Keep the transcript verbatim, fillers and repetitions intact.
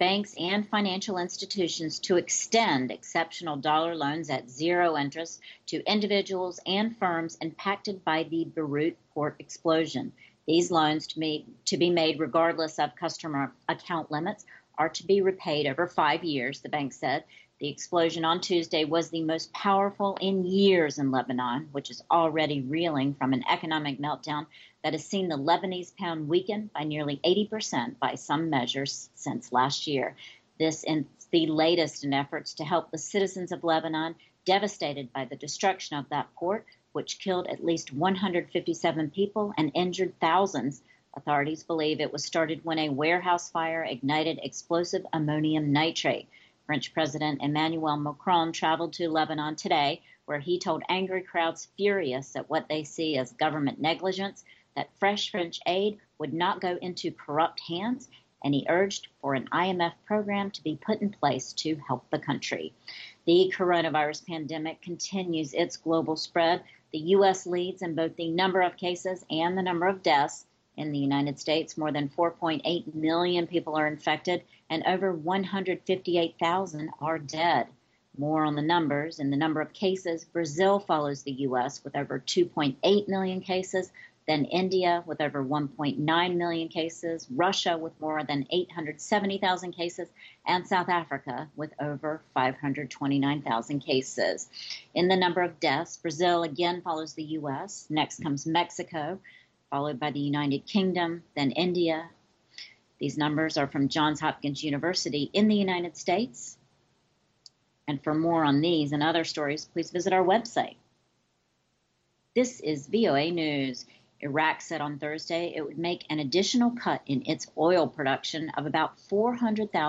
banks and financial institutions to extend exceptional dollar loans at zero interest to individuals and firms impacted by the Beirut port explosion. These loans, to be, to be made regardless of customer account limits, are to be repaid over five years, the bank said. The explosion on Tuesday was the most powerful in years in Lebanon, which is already reeling from an economic meltdown that has seen the Lebanese pound weaken by nearly eighty percent by some measures since last year. This is the latest in efforts to help the citizens of Lebanon devastated by the destruction of that port, which killed at least one hundred fifty-seven people and injured thousands. Authorities believe it was started when a warehouse fire ignited explosive ammonium nitrate. French President Emmanuel Macron traveled to Lebanon today, where he told angry crowds furious at what they see as government negligence that fresh French aid would not go into corrupt hands, and he urged for an I M F program to be put in place to help the country. The coronavirus pandemic continues its global spread. The U S leads in both the number of cases and the number of deaths. In the United States, more than four point eight million people are infected and over one hundred fifty-eight thousand are dead. More on the numbers. In the number of cases, Brazil follows the U S with over two point eight million cases, then India with over one point nine million cases, Russia with more than eight hundred seventy thousand cases, and South Africa with over five hundred twenty-nine thousand cases. In the number of deaths, Brazil again follows the U S. Next comes Mexico, followed by the United Kingdom, then India. These numbers are from Johns Hopkins University in the United States. And for more on these and other stories, please visit our website. This is V O A News. Iraq said on Thursday it would make an additional cut in its oil production of about four hundred thousand